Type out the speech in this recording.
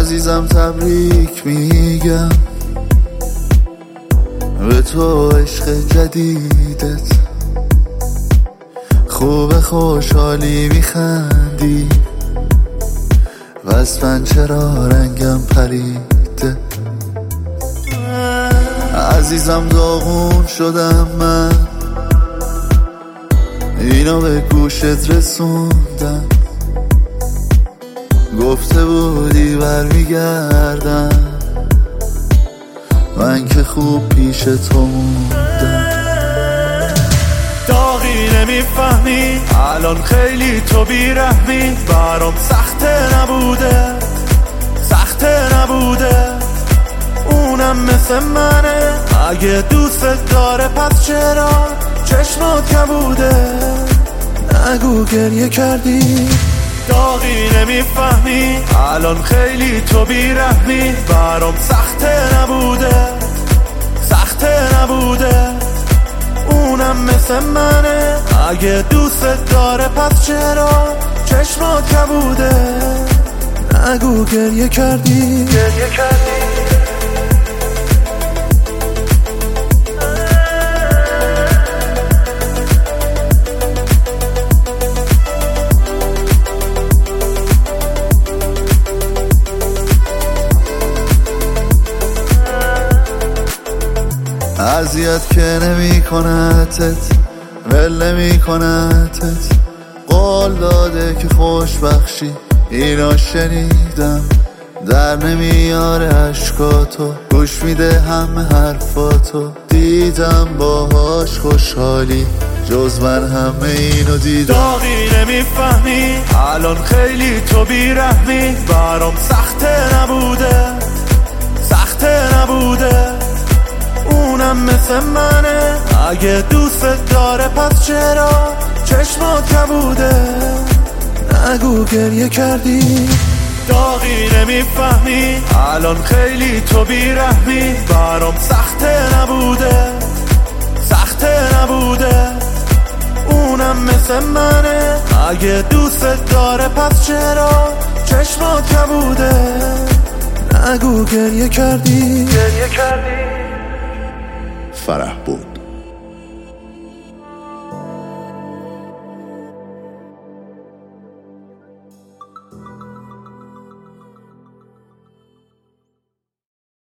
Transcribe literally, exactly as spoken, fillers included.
عزیزم تبریک میگم به تو عشق جدیدت، خوب خوشحالی میخندی وز من چرا رنگم پریده. عزیزم داغون شدم من، اینو به گوشت رسوندم، گفته بودی برمیگردم، من که خوب پیش تو موندم. داغی نمیفهمی الان خیلی تو بیرحمی، برام سخته نبوده سخته نبوده، اونم مثل منه اگه دوست داره پس چرا چشمات کبوده. نگو گریه کردی. داغی نمیفهمی الان خیلی تو بیرحمی، برام سخته نبوده سخته نبوده، اونم مثل منه اگه دوست داره پس چرا چشمات کبوده. نگو گریه کردی گریه کردی. اذیت که نمی کنتت ول نمی کنتت، قول داده که خوش بخشی اینا شنیدم، در نمیاره عشقاتو گوش میده همه حرفاتو، دیدم باهاش خوشحالی جز من همه اینو دیدم. داغی نمیفهمی الان خیلی تو بیرحمی، برام سخته نبوده سخته نبوده، اونم مثل منه اگه دوست داره پس چرا چشمات کبوده. نگو گریه کردی. داغی نمیفهمی الان خیلی تو بیرحمی، برام سخته نبوده سخته نبوده، اونم مثل منه اگه دوست داره پس چرا چشمات کبوده. نگو گریه کردی گریه کردی. فرح بود.